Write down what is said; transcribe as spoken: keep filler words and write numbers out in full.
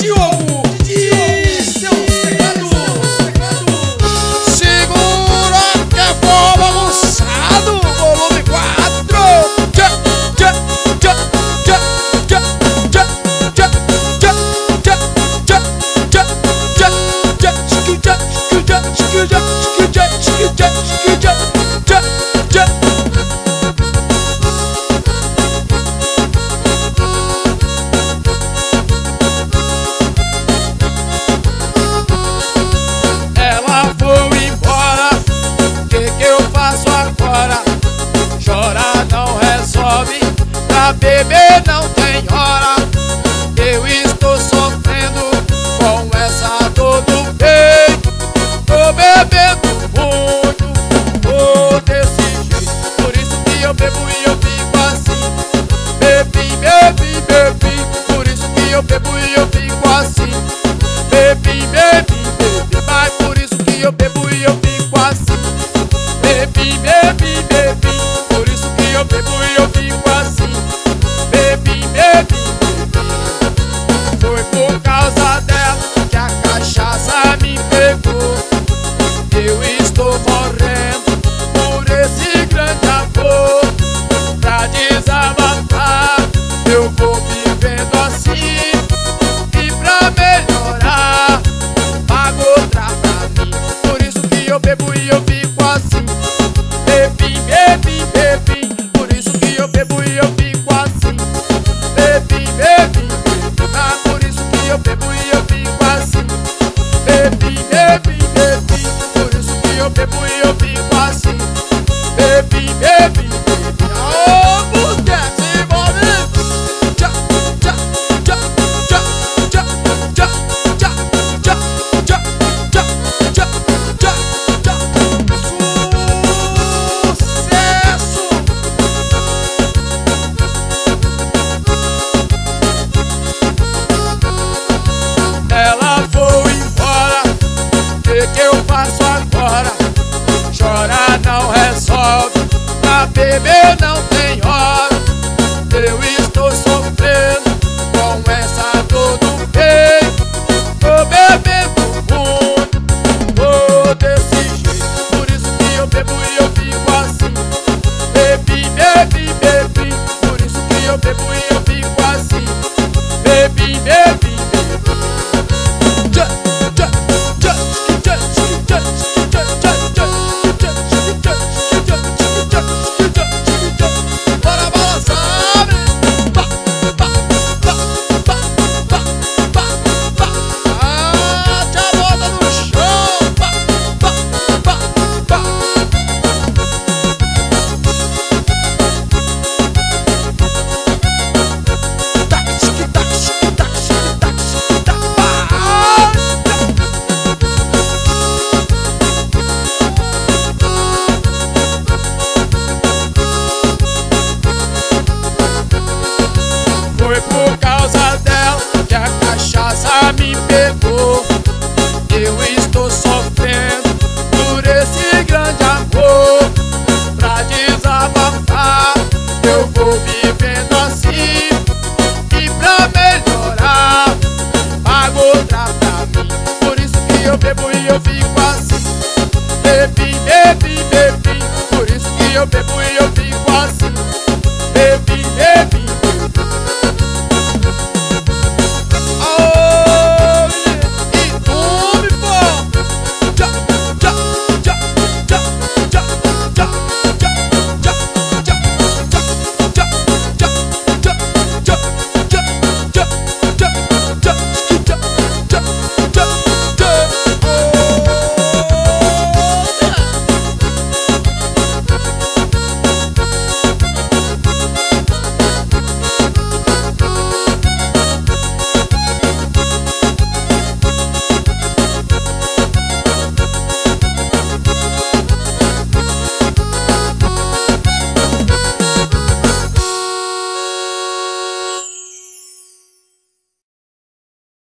Diogo e seus teclados. Segura que é bom bagunçado, volume quatro. Tchá, tchá, tchá, tchá, tchá, tchá, tchá, tchá, tchá, tchá, tchá, tchá, tchá, tchá, tchá, tchá, tchá, tchá, tchá, tchá. Ela foi embora, que que eu faço agora? Chorar não resolve, pra beber não tem hora. Eu estou sofrendo com essa dor no peito. Tô bebendo muito, tô desse jeito. Por isso que eu bebo e eu fico assim. Bebi, bebi, bebi, por isso que eu bebo e eu fico assim. Bebi, bebi, bebi, mas por isso que eu bebo e eu fico assim. Bebi, bebi, bebi, por isso que eu bebo e eu fico assim. Bebi, bebi, bebi, foi por causa dela que a cachaça me pegou. Eu estou morrendo por esse grande amor. Pra desabafar, eu vou vivendo assim. E pra melhorar, pago outra pra mim. Por isso que eu bebo e eu fico assim. Bebi, bebi, bebi, por isso que eu bebo e eu fico assim. Bebi, bebi, bebi, ah, por isso que eu bebo e eu fico assim. Bebi, bebi, bebi, por isso que eu bebo e eu fico assim. Bebi, bebi, bebi, oh, mulher, se envolve. Tchá, tchá, tchá, tchá, tchá, tchá, tchá, tchá, tchá, tchá, tchá, tchá, tchá. Sucesso! Ela foi embora, que que eu faço agora? Chorar não resolve, pra beber não tem hora. Eu estou sofrendo com essa dor no peito. Tô bebendo muito, tô desse jeito. Por isso que eu bebo e eu fico assim. Bebi, bebi, bebi, por isso que eu bebo e eu fico assim. Bebi, bebi, bebi. Tchá, tchá, tchá, tchá, tchá, tchá, tchá, tchá, tchá, tchá, tchá, tchá, tchá. Bora balançar, pá, pá, pá, pá, pá, pá, pá. Ah, tchá, bota no chão, pá, pá, pá, pá. Tac, tic, tac, tic, tac, tic, tac, tic, tac, pá. Foi por causa dela que a cachaça me pegou. Eu estou sofrendo por esse grande amor. Pra desabafar, eu vou vivendo assim. E pra melhorar, pago outra pra mim. Por isso que eu bebo e eu fico assim. Bebi, bebi, bebi, por isso que eu bebo e eu